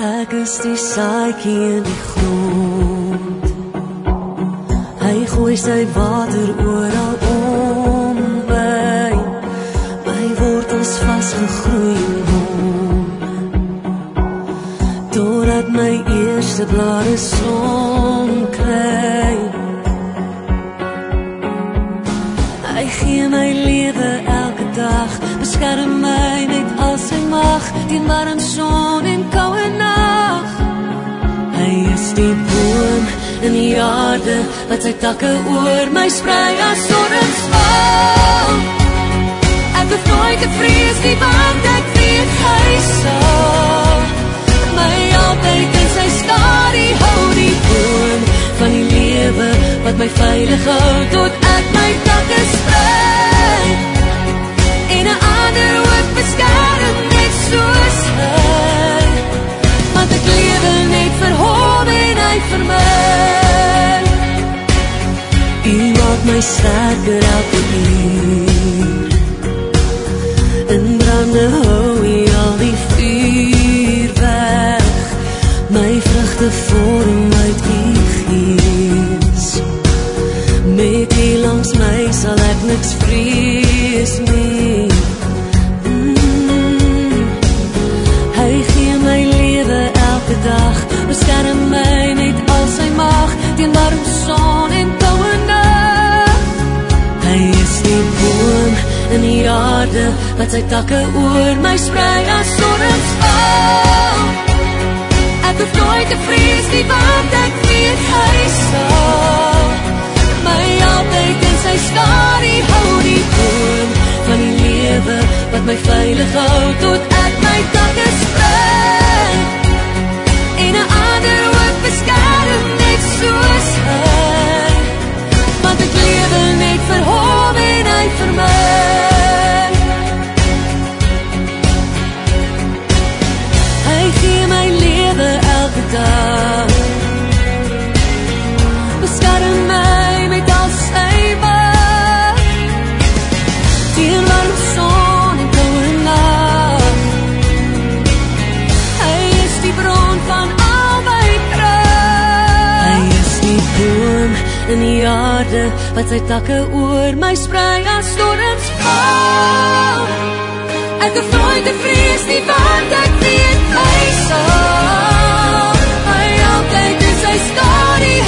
Ek is die saadjie in die grond. Hy gooi sy water oral om by. My wortels vasgegroei in hom. Totdat my eerste blare son kry. Hy gee my lewe elke dag, beskerm my met al sy mag, teen warm son en koue nag. Hy is die boom in die aarde, wat sy takke oor my sprei as sonneval. Ek hoef nooit te vrees nie, want ek weet hy sal my altyd in sy skadu hou. Die boom van die lewe, wat my veilig hou, tot ek my takke sprei. En 'n ander ook beskerm net soos hy. Want ek lewe net vir hom en hy vir my. U maak my sterker elke uur. In brande hou u al die vuur weg. My vrugte vorm uit u gees. Met u langs my sal ek niks vrees nie. Hy gee my lewe elke dag, beskerm my met al sy mag, teen warm son en koue nag. Hy is die boom in die aarde, wat sy takke oor my sprei as sonneval. Ek hoef nooit te vrees nie, want ek weet hy sal my altyd in sy skadu hou. Die boom van die lewe, wat my veilig hou, tot ek my takke sprei. En 'n ander ook beskerm net soos hy. Want ek lewe net vir hom en hy vir my. Hy gee my lewe elke dag, beskerm my met al sy mag, teen warm son en koue nag. Hy is die bron van al my krag. Hy is die boom in die aarde, wat sy takke oor my sprei as storms val. Ek hoef nooit te vrees nie, want ek weet hy sal my altyd in sy skadu